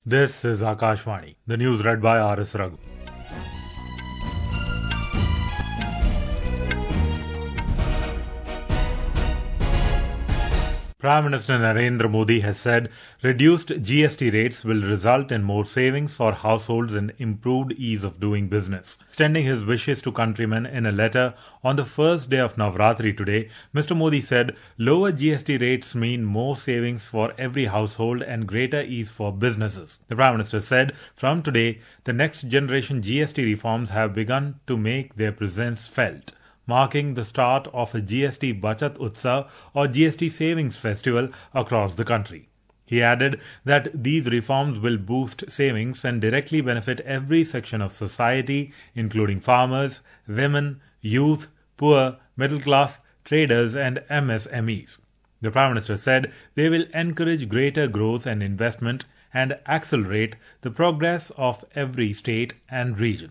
This is Akashvani. The news read by R.S. Raghu. Prime Minister Narendra Modi has said reduced GST rates will result in more savings for households and improved ease of doing business. Extending his wishes to countrymen in a letter on the first day of Navratri today, Mr. Modi said lower GST rates mean more savings for every household and greater ease for businesses. The Prime Minister said from today, the next generation GST reforms have begun to make their presence felt, marking the start of a GST Bachat Utsav or GST Savings Festival across the country. He added that these reforms will boost savings and directly benefit every section of society, including farmers, women, youth, poor, middle class, traders and MSMEs. The Prime Minister said they will encourage greater growth and investment and accelerate the progress of every state and region.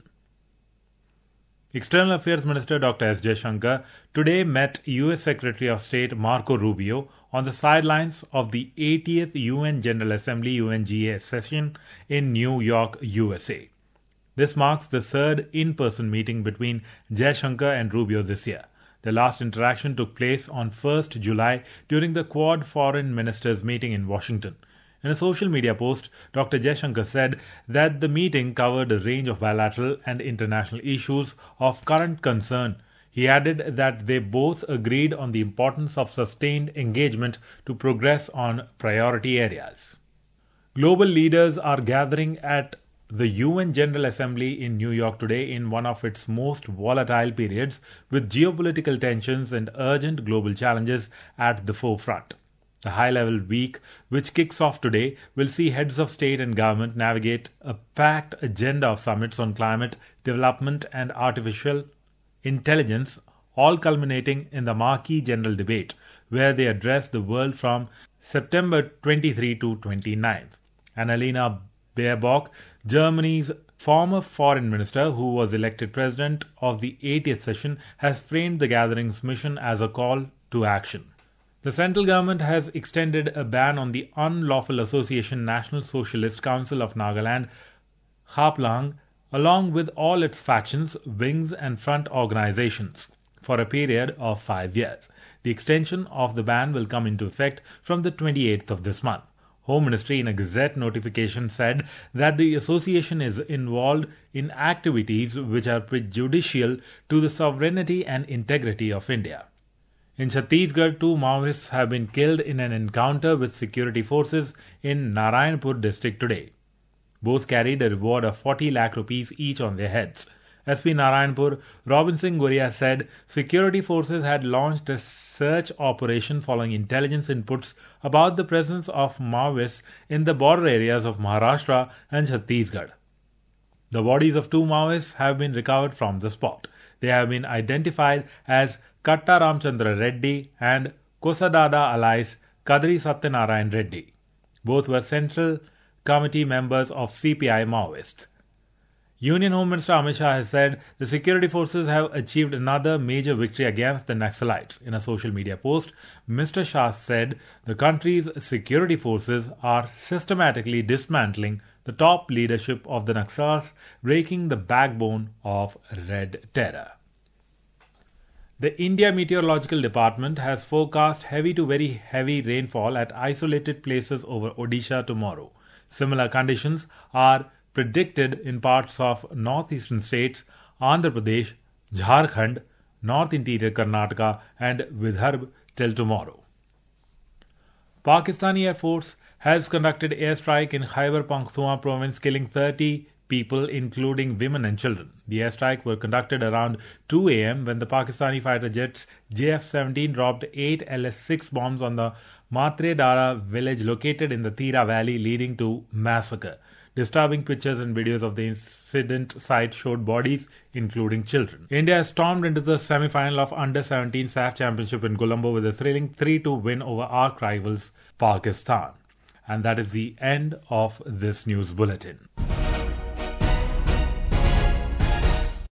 External Affairs Minister Dr. S. Jaishankar today met U.S. Secretary of State Marco Rubio on the sidelines of the 80th UN General Assembly UNGA session in New York, USA. This marks the third in-person meeting between Jaishankar and Rubio this year. The last interaction took place on 1st July during the Quad Foreign Ministers meeting in Washington. In a social media post, Dr. Jaishankar said that the meeting covered a range of bilateral and international issues of current concern. He added that they both agreed on the importance of sustained engagement to progress on priority areas. Global leaders are gathering at the UN General Assembly in New York today in one of its most volatile periods, with geopolitical tensions and urgent global challenges at the forefront. The high-level week, which kicks off today, will see heads of state and government navigate a packed agenda of summits on climate, development and artificial intelligence, all culminating in the marquee general debate, where they address the world from September 23 to 29. Annalena Baerbock, Germany's former foreign minister who was elected president of the 80th session, has framed the gathering's mission as a call to action. The central government has extended a ban on the unlawful association National Socialist Council of Nagaland, Haplang, along with all its factions, wings and front organizations, for a period of 5 years. The extension of the ban will come into effect from the 28th of this month. Home Ministry in a Gazette notification said that the association is involved in activities which are prejudicial to the sovereignty and integrity of India. In Chhattisgarh, 2 Maoists have been killed in an encounter with security forces in Narayanpur district today. Both carried a reward of 40 lakh rupees each on their heads. SP Narayanpur, Robin Singh Guria, said security forces had launched a search operation following intelligence inputs about the presence of Maoists in the border areas of Maharashtra and Chhattisgarh. The bodies of 2 Maoists have been recovered from the spot. They have been identified as Katta Ramchandra Reddy and Kosadada allies Kadri Satyanarayan Reddy. Both were Central Committee members of CPI Maoists. Union Home Minister Amit Shah has said the security forces have achieved another major victory against the Naxalites. In a social media post, Mr. Shah said the country's security forces are systematically dismantling the top leadership of the Naxals, breaking the backbone of Red Terror. The India Meteorological Department has forecast heavy to very heavy rainfall at isolated places over Odisha tomorrow. Similar conditions are predicted in parts of northeastern states, Andhra Pradesh, Jharkhand, North Interior Karnataka and Vidarbha till tomorrow. Pakistani Air Force has conducted airstrike in Khyber Pakhtunkhwa province, killing 30 people, including women and children. The airstrike were conducted around 2 a.m. when the Pakistani fighter jets JF-17 dropped 8 LS-6 bombs on the Matre Dara village located in the Tira Valley, leading to massacre. Disturbing pictures and videos of the incident site showed bodies, including children. India has stormed into the semi-final of Under-17 SAF Championship in Colombo with a thrilling 3-2 win over arch rivals Pakistan. And that is the end of this news bulletin.